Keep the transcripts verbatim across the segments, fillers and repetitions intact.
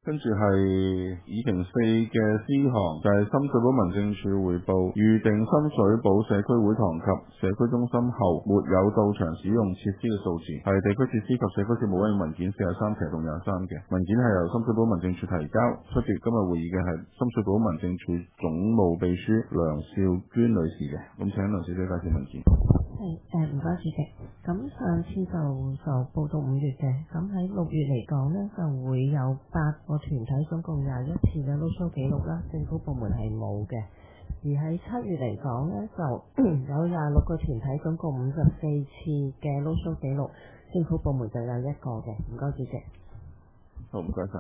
跟住係議程四嘅 C 項，就係、是、深水埗民政處匯報預定深水埗社區會堂及社區中心後沒有到場使用設施嘅數字，係地區設施及社區事務委員文件四十三期同廿三嘅文件係由深水埗民政處提交。出席今日會議嘅係深水埗民政處總務秘書梁少娟女士嘅，咁請梁小姐介紹文件。 係誒，唔該主席。咁上次就就報到五月嘅，咁喺六月嚟講呢，就會有八個團體總共廿一次嘅 load show 記錄啦，政府部門係冇嘅。而喺七月嚟講呢，就有廿六個團體總共五十四次嘅 load show 記錄，政府部門就有一個嘅。唔該主席。 好，唔該晒。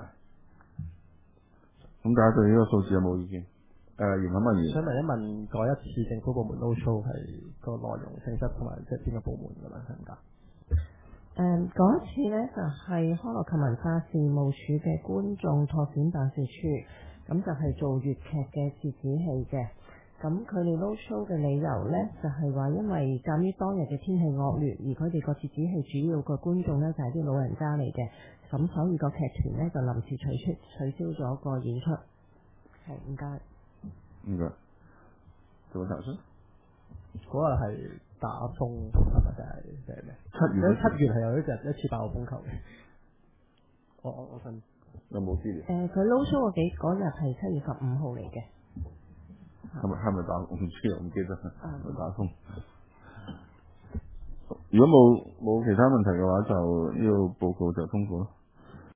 咁大家對呢個數字有冇意見？誒、呃，袁肯文議員， 想問一問，嗰一次政府部門 load show 係個內容性質同埋即係邊個部門㗎啦？係唔該。 誒，嗰一次呢，就係、是、康樂及文化事務署嘅觀眾拓展辦事處，咁就係做粵劇嘅折子戲嘅。咁佢哋 load show 嘅理由呢，就係、是、話因為鑑於當日嘅天氣惡劣，而佢哋個折子戲主要個觀眾呢，就係、是、啲老人家嚟嘅，咁所以個劇團呢，就臨時取出取消咗個演出。係，唔該。 唔該。做個查詢。 嗰日係打風係咪？定係定係咩？ 七月。 七月係有一日一次爆風球嘅。我我我信。 有冇資料？ 誒，佢 load show 嗰幾嗰日係七月十五號嚟嘅。 係咪係咪打？我唔知，我唔記得。 啊。 打風。如果冇冇其他問題嘅話，就呢個報告就通過咯。